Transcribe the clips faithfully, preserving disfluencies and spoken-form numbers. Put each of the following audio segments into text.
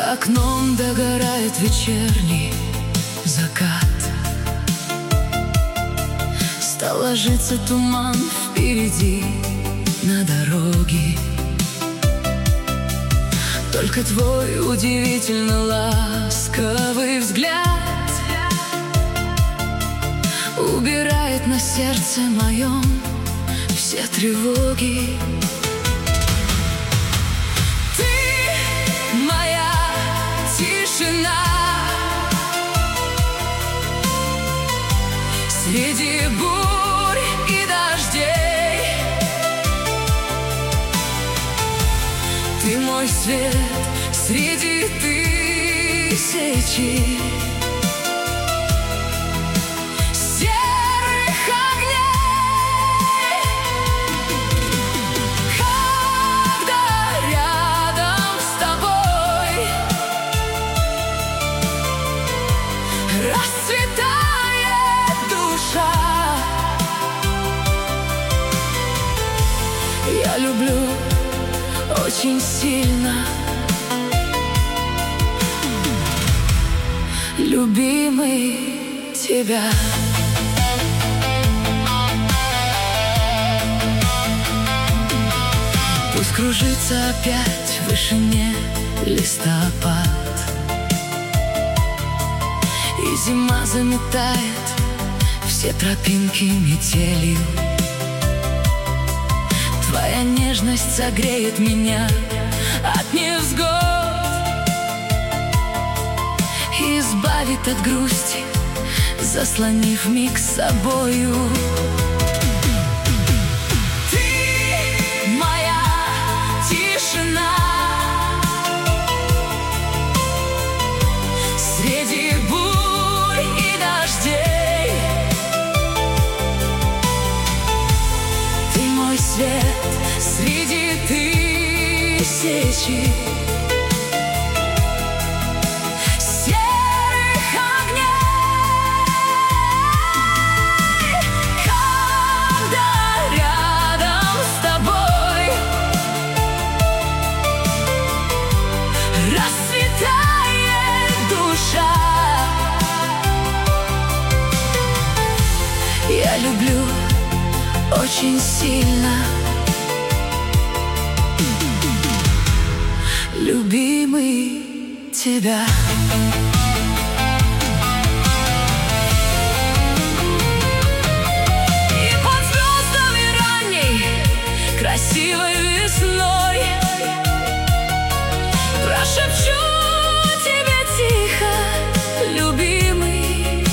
За окном догорает вечерний закат. Стал ложиться туман впереди на дороге. Только твой удивительно ласковый взгляд убирает на сердце моем все тревоги. Ты моя тишина среди бурь и дождей. Ты мой свет среди тысячи серых огней. Когда рядом с тобой расцветает душа, я люблю очень сильно, любимый, тебя. Пусть кружится опять в вышине листопад, и зима заметает все тропинки метелью. Твоя нежность согреет меня от невзгод и избавит от грусти, заслонив миг собою. Ты моя тишина среди бурь и дождей. Ты мой свет среди тысячи серых огней. Когда рядом с тобой расцветает душа, я люблю очень сильно, любимый, тебя. И под звездами ранней красивой весной прошепчу тебе тихо, любимый,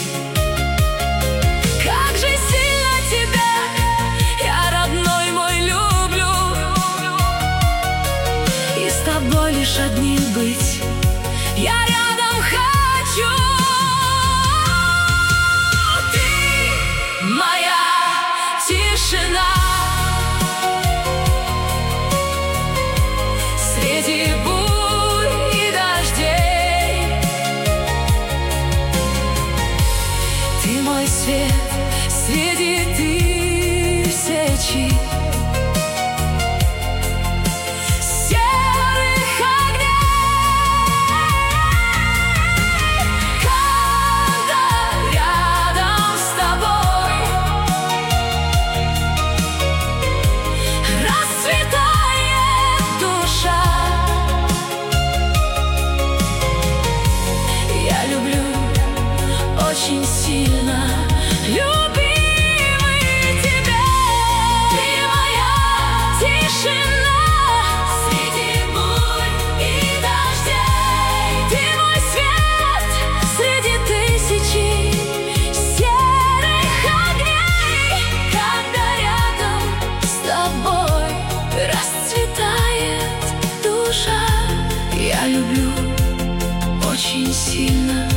как же сильно тебя я, родной мой, люблю. И с тобой лишь одним быть я рядом хочу. Ты моя тишина среди бурь и дождей. Ты мой свет среди тысячи серых огней. Когда рядом с тобой расцветает душа, я люблю очень сильно, любимый, тебя. Ты моя тишина среди бурь и дождей. Ты мой свет среди тысячи серых огней. Когда рядом с тобой расцветает душа, я люблю очень сильно,